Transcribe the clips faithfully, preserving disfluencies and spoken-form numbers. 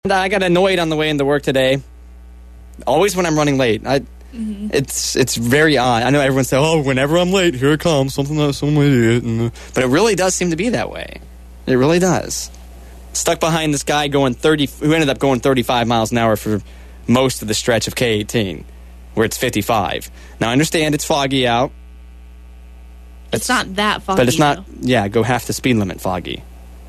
I got annoyed on the way into work today. Always when I'm running late. I, mm-hmm. It's it's very odd. I know everyone says, oh, whenever I'm late, here it comes, something that some idiot. And, but it really does seem to be that way. It really does. Stuck behind this guy going thirty, who ended up going thirty-five miles an hour for most of the stretch of K eighteen, where it's fifty-five. Now, I understand it's foggy out. It's, it's not that foggy, But it's not, though. yeah, go half the speed limit foggy.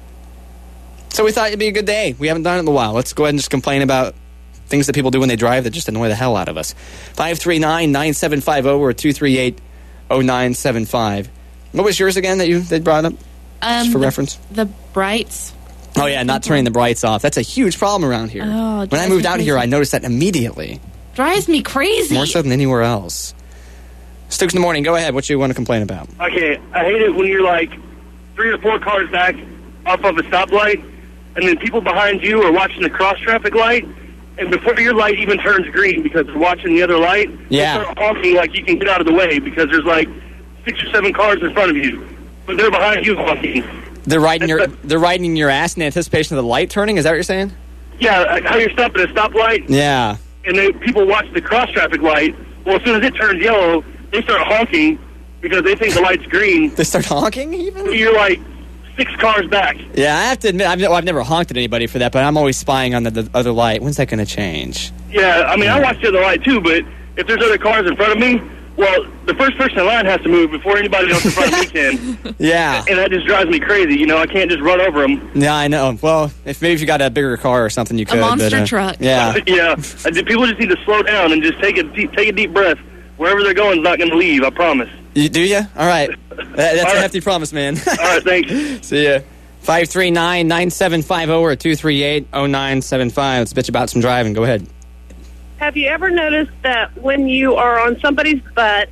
So we thought it'd be a good day. We haven't done it in a while. Let's go ahead and just complain about things that people do when they drive that just annoy the hell out of us. five three nine, nine seven five zero or two three eight, zero nine seven five. What was yours again that you they brought up? Um, just for the, reference? The brights. Oh, yeah, not turning the brights off. That's a huge problem around here. Oh, when I moved out crazy. here, I noticed that immediately. Drives me crazy. More so than anywhere else. Stokes in the morning, go ahead. What you want to complain about? Okay, I hate it when you're like three or four cars back off of a stoplight, and then people behind you are watching the cross-traffic light, and before your light even turns green because they're watching the other light, yeah. they start honking like you can get out of the way because there's like six or seven cars in front of you, but they're behind you honking. They're riding your they're riding your ass in anticipation of the light turning? Is that what you're saying? Yeah, how you're stopping at a stoplight. Yeah. And then people watch the cross-traffic light. Well, as soon as it turns yellow, they start honking because they think the light's green. They start honking even? You're like six cars back. Yeah, I have to admit, I've, well, I've never honked at anybody for that, but I'm always spying on the, the other light. When's that going to change? Yeah, I mean, I watch the other light too, but if there's other cars in front of me, well, the first person in line has to move before anybody else in front of me can. Yeah. And that just drives me crazy. You know, I can't just run over them. Yeah, I know. Well, if maybe if you got a bigger car or something, you could. A monster but, uh, truck. Yeah. Yeah. People just need to slow down and just take a deep, take a deep breath. Wherever they're going is not going to leave, I promise. You, do you? All right. That, that's All a right. hefty promise, man. All right, thanks. See ya. five three nine, nine seven five zero or two three eight, zero nine seven five. Let's bitch about some driving. Go ahead. Have you ever noticed that when you are on somebody's butt,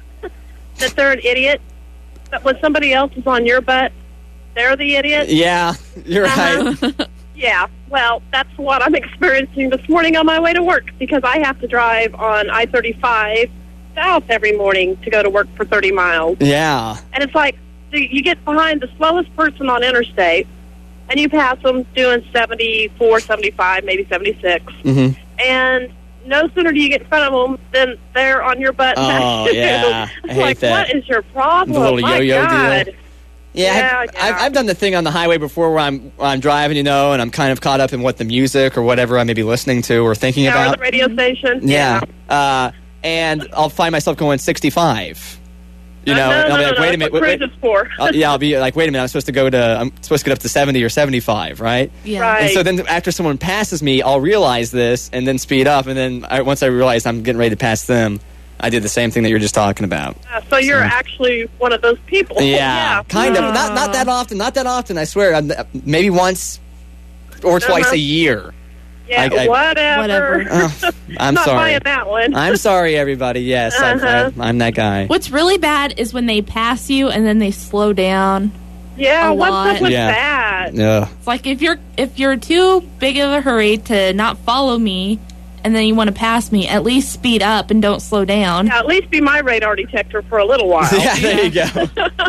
that they're an idiot? But when somebody else is on your butt, they're the idiot? Yeah, you're right. Uh-huh. Yeah, well, that's what I'm experiencing this morning on my way to work because I have to drive on I thirty-five south every morning to go to work for thirty miles. Yeah. And it's like, so you get behind the slowest person on interstate, and you pass them doing seventy-four, seventy-five, maybe seventy-six. Mm-hmm. And no sooner do you get in front of them than they're on your butt. Oh, yeah. I it's hate like, that. what is your problem? The little My yo-yo God. deal. Yeah, Yeah, I've, yeah. I've, I've done the thing on the highway before where I'm I'm driving, you know, and I'm kind of caught up in what the music or whatever I may be listening to or thinking Yeah, or about. the radio station. Yeah. Uh, and I'll find myself going sixty-five. You Uh, know, no, and I'll no, be no, like, no, wait a that's minute. what Wait, cruise is for. uh, yeah, I'll be like, wait a minute, I'm supposed to go to, I'm supposed to get up to seventy or seventy-five, right? Yeah. Right. And so then after someone passes me, I'll realize this and then speed up. And then I, once I realize I'm getting ready to pass them, I did the same thing that you're just talking about. Uh, so you're So- actually one of those people. Yeah, yeah. kind of. Uh. Not not that often. Not that often. I swear. I'm, maybe once or twice Uh-huh. a year. Yeah, I- I- whatever. Whatever. Oh, I'm Not sorry. buying that one. I'm sorry, everybody. Yes, I- Uh-huh. I, I'm that guy. What's really bad is when they pass you and then they slow down. yeah, a what's lot. up with Yeah. that? Yeah. It's like if you're if you're too big of a hurry to not follow me and then you want to pass me, at least speed up and don't slow down. Yeah, at least be my radar detector for a little while. Yeah, there you go.